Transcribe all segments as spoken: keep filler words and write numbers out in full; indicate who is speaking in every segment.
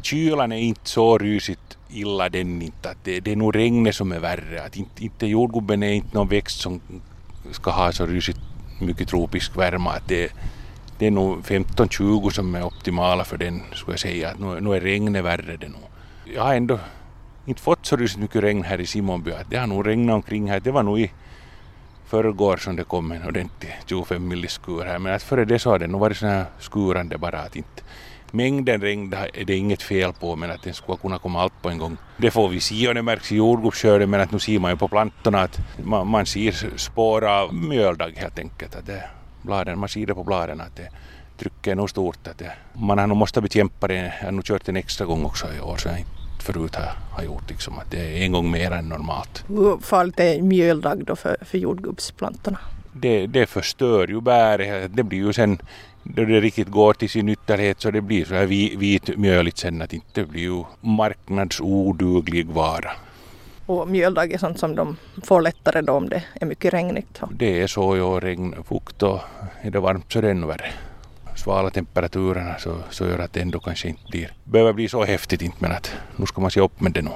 Speaker 1: kylan är inte så rysigt illa den inte. Att det, det är nog regnet som är värre. Att inte, inte jordgubben är inte någon växt som ska ha så rysigt mycket tropisk värme. Att det, det är nog femton tjugo som är optimala för den, skulle jag säga. Att nu, nu är regnet värre det nog. Jag har ändå inte fått så rysigt mycket regn här i Simonby. Att det har nog regnat omkring här. Det var nog i förrgår som det kom en ordentlig tjugofem milliskur här. Men att före det så har det nog varit sån här skurande bara. Att inte mängden regn är det inget fel på, men att den skulle kunna komma allt på en gång. Det får vi se och det märks i jordgubbsskörden, men att nu ser man ju på plantorna att man, man ser spår av mjöldag helt enkelt. Att det, bladen, man ser det på bladen att det trycket är nog stort. Att det, man har nog måste bekämpa det. Jag har nog kört en extra gång också i år så jag inte förut har, har gjort. Liksom, att det är en gång mer än normalt.
Speaker 2: Hur farligt är mjöldag då för, för jordgubbsplantorna?
Speaker 1: Det, det förstör ju bär. Det blir ju sen, då det riktigt går till sin ytterlighet så det blir så här vit mjöligt sen att inte blir ju marknadsoduglig vara.
Speaker 2: Och mjöldag är sånt som de får lättare då om det är mycket regnigt?
Speaker 1: Det är så, ja, regn, fukt och är det varmt så är det ännu värre. Svala temperaturerna så, så gör att det ändå kanske inte blir, behöver bli så häftigt inte, men att nu ska man se upp med det nu.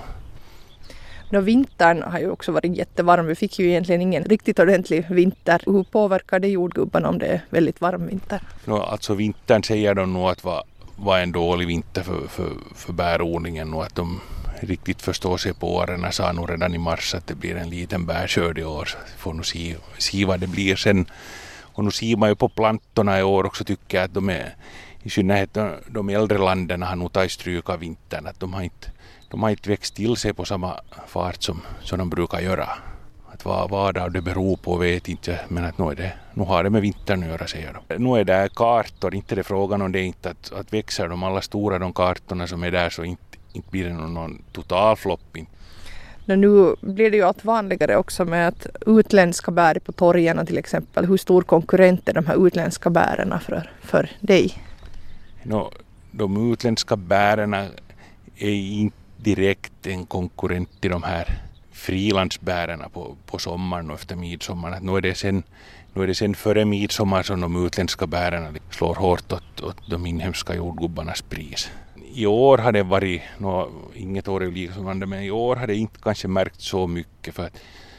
Speaker 2: Nå, vintern har ju också varit jättevarm. Vi fick ju egentligen ingen riktigt ordentlig vinter. Hur påverkar det jordgubbarna om det är väldigt varm vinter?
Speaker 1: No, alltså vintern säger de nog att var, var en dålig vinter för, för, för bärodlingen och att de riktigt förstår sig på åren. Sa nog redan i mars att det blir en liten bärskörd i år. Så får nog se, se vad det blir sen. Och nu ser man ju på plantorna i år också tycker jag att de är, i synnerhet de, de äldre länderna har nog tagit stryk av vintern. Att de har inte De har inte växt till sig på samma fart som, som de brukar göra. Att vad, vad det beror på vet inte, men att nu, är det, nu har det med vintern att göra, säger de. Nu är det kartor, inte det frågan om det inte att, att växer de alla stora de kartorna som är där så inte, inte blir det någon, någon total flopping.
Speaker 2: Nu blir det ju allt vanligare också med att utländska bär på torgen till exempel. Hur stor konkurrent är de här utländska bärerna för, för dig?
Speaker 1: No, de utländska bärerna är inte direkt en konkurrent till de här frilandsbärarna på, på sommaren och efter midsommar. Att nu, är det sen, nu är det sen före midsommar som de utländska bärarna slår hårt åt, åt de inhemska jordgubbarnas pris. I år har det varit, no, inget år är liknande, men i år har det inte kanske märkt så mycket för att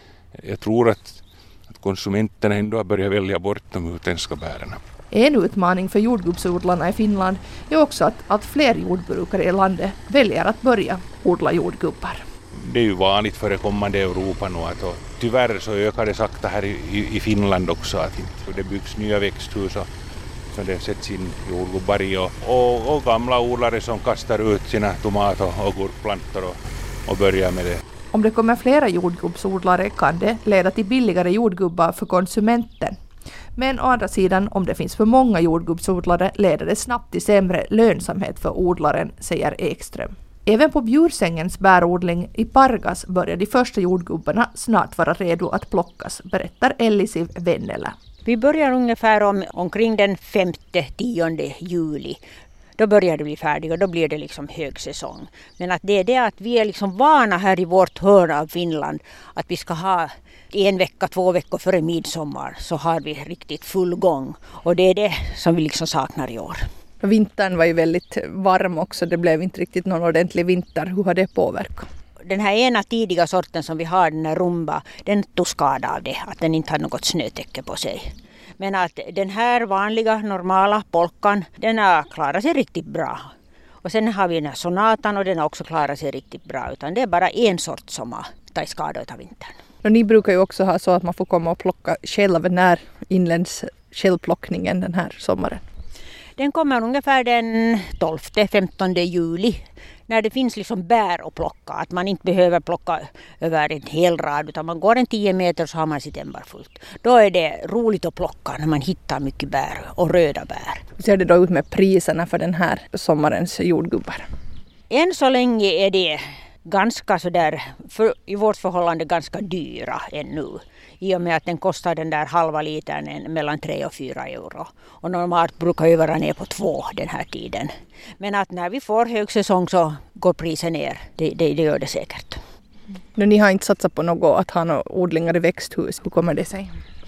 Speaker 1: jag tror att, att konsumenterna ändå har börjat välja bort de utländska bärarna.
Speaker 2: En utmaning för jordgubbsodlarna i Finland är också att allt fler jordbrukare i landet väljer att börja odla jordgubbar.
Speaker 1: Det är ju vanligt förekommande i Europa nu att och tyvärr så ökar det sakta här i, i Finland också att det byggs nya växthus och så det sätts in jordgubbar i och, och, och gamla odlare som kastar ut sina tomat- och, och gurkplantor och, och börjar med det.
Speaker 2: Om det kommer flera jordgubbsodlare kan det leda till billigare jordgubbar för konsumenten. Men å andra sidan, om det finns för många jordgubbsodlare leder det snabbt till sämre lönsamhet för odlaren, säger Ekström. Även på Bjursängens bärodling i Pargas börjar de första jordgubbarna snart vara redo att plockas, berättar Ellisiv Vennela.
Speaker 3: Vi börjar ungefär om, omkring den femte tionde juli. Då börjar det bli färdigt och då blir det liksom högsäsong. Men att det är det att vi är liksom vana här i vårt hörn av Finland att vi ska ha en vecka, två veckor före midsommar så har vi riktigt full gång. Och det är det som vi liksom saknar i år.
Speaker 2: Vintern var ju väldigt varm också, det blev inte riktigt någon ordentlig vinter. Hur har det påverkat?
Speaker 3: Den här ena tidiga sorten som vi har, den här rumba, den tog skada av det, att den inte har något snötäcke på sig. Men att den här vanliga, normala polkan, den har klarat sig riktigt bra. Och sen har vi den här sonatan och den har också klarat sig riktigt bra. Utan det är bara en sort som har tagit skada av vintern.
Speaker 2: Och ni brukar ju också ha så att man får komma och plocka själv. När inleds självplockningen den här sommaren?
Speaker 3: Den kommer ungefär den tolfte femtonde juli. När det finns liksom bär att plocka. Att man inte behöver plocka över en hel rad. Utan man går en tio meter så har man sitt ämbar fullt. Då är det roligt att plocka när man hittar mycket bär och röda bär.
Speaker 2: Hur ser det då ut med priserna för den här sommarens jordgubbar?
Speaker 3: Än så länge är det ganska sådär, för, i vårt förhållande ganska dyra ännu. I och med att den kostar den där halva litern mellan tre och fyra euro. Och normalt brukar ju vara ner på två den här tiden. Men att när vi får högsäsong så går priset ner. Det, det, det gör det säkert.
Speaker 2: Men ni har inte satsat på något att ha några odlingar i växthus. Hur kommer det sig?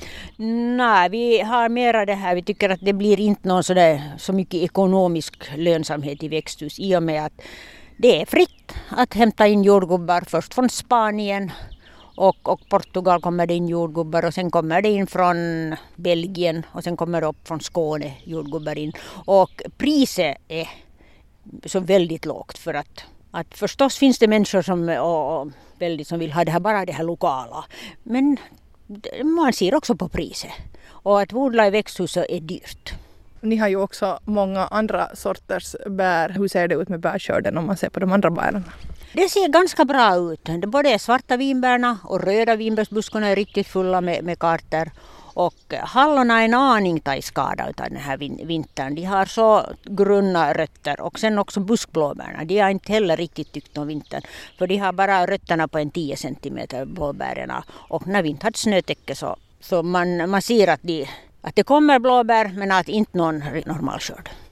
Speaker 3: Nej, vi har mera det här. Vi tycker att det blir inte någon så, där, så mycket ekonomisk lönsamhet i växthus i och med att det är fritt att hämta in jordgubbar först från Spanien och, och Portugal kommer det in jordgubbar och sen kommer det in från Belgien och sen kommer det upp från Skåne jordgubbar in. Och priset är så väldigt lågt för att, att förstås finns det människor som, och, och väldigt, som vill ha det här, bara det här lokala. Men man ser också på priset. Och att odla i växthus är dyrt.
Speaker 2: Ni har ju också många andra sorters bär. Hur ser det ut med bärskörden om man ser på de andra bären?
Speaker 3: Det ser ganska bra ut. Både svarta vinbärna och röda vinbärsbuskarna är riktigt fulla med, med kartor. Och hallonen är en aning tajskada av den här vintern. De har så grunna rötter. Och sen också buskblåbärna. De har inte heller riktigt tyckt om vintern. För de har bara rötterna på en tio centimeter blåbärerna. Och när vi inte hade snötäcke så, så man, man ser att, de, att det kommer blåbär men att inte någon normal skörd.